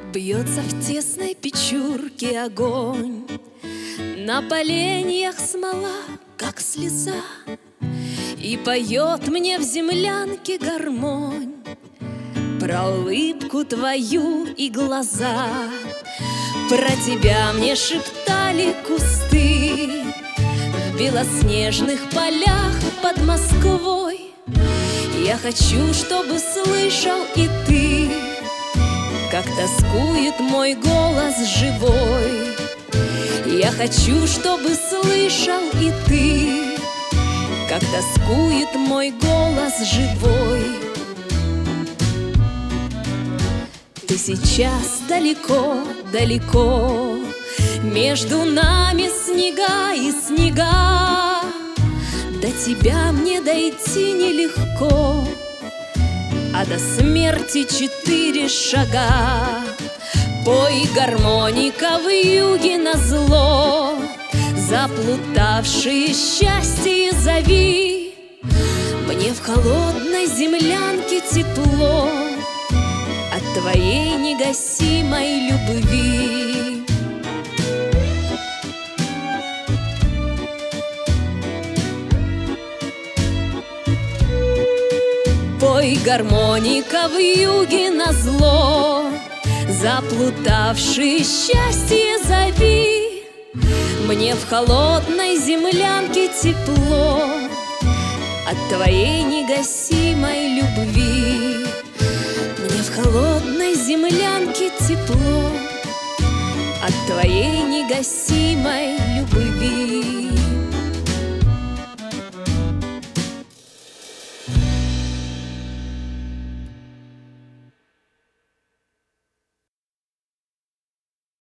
Бьется в тесной печурке огонь, на поленьях смола, как слеза, и поет мне в землянке гармонь про улыбку твою и глаза. Про тебя мне шептали кусты в белоснежных полях под Москвой. Я хочу, чтобы слышал и ты, как тоскует мой голос живой. Я хочу, чтобы слышал и ты, как тоскует мой голос живой. Ты сейчас далеко, далеко, между нами снега и снега. До тебя мне дойти нелегко, а до смерти 4 шага. Пой, гармоника, в юге назло, заплутавшие счастье зови. Мне в холодной землянке тепло от твоей негасимой любви. Пой, гармоника, в юге назло, заплутавшие счастье зови. Мне в холодной землянке тепло от твоей негасимой любви. Мне в холодной землянке тепло от твоей негасимой любви.